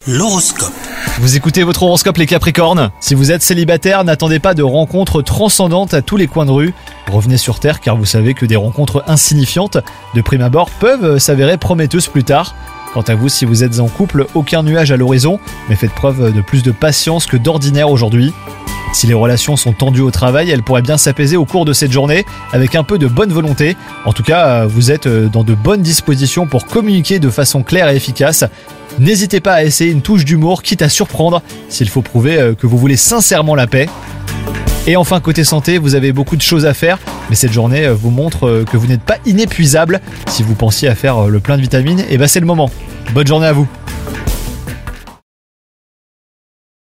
L'horoscope. Vous écoutez votre horoscope les Capricornes. Si vous êtes célibataire, n'attendez pas de rencontres transcendantes à tous les coins de rue. Revenez sur Terre car vous savez que des rencontres insignifiantes de prime abord peuvent s'avérer prometteuses plus tard. Quant à vous, si vous êtes en couple, aucun nuage à l'horizon, mais faites preuve de plus de patience que d'ordinaire aujourd'hui. Si les relations sont tendues au travail, elles pourraient bien s'apaiser au cours de cette journée avec un peu de bonne volonté. En tout cas, vous êtes dans de bonnes dispositions pour communiquer de façon claire et efficace. N'hésitez pas à essayer une touche d'humour, quitte à surprendre, s'il faut prouver que vous voulez sincèrement la paix. Et enfin, côté santé, vous avez beaucoup de choses à faire, mais cette journée vous montre que vous n'êtes pas inépuisable. Si vous pensiez à faire le plein de vitamines, c'est le moment. Bonne journée à vous.